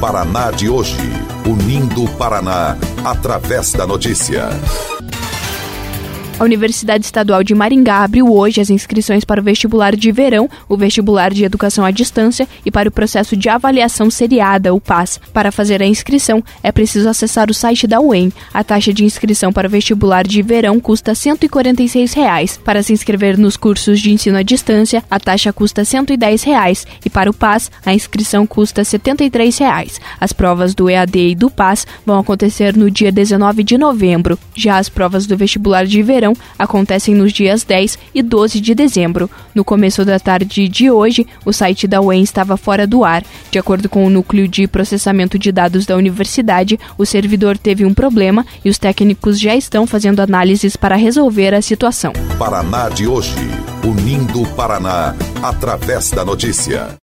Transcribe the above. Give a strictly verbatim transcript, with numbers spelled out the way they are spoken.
Paraná de hoje, unindo o Paraná através da notícia. A Universidade Estadual de Maringá abriu hoje as inscrições para o vestibular de verão, o vestibular de educação à distância e para o processo de avaliação seriada, o PAS. Para fazer a inscrição, é preciso acessar o site da U E M. A taxa de inscrição para o vestibular de verão custa cento e quarenta e seis reais. Para se inscrever nos cursos de ensino à distância, a taxa custa cento e dez reais e para o PAS, a inscrição custa setenta e três reais. As provas do E A D e do PAS vão acontecer no dia dezenove de novembro. Já as provas do vestibular de verão acontecem nos dias dez e doze de dezembro. No começo da tarde de hoje, o site da U E M estava fora do ar. De acordo com o Núcleo de Processamento de Dados da Universidade, o servidor teve um problema e os técnicos já estão fazendo análises para resolver a situação. Paraná de hoje, unindo o Paraná através da notícia.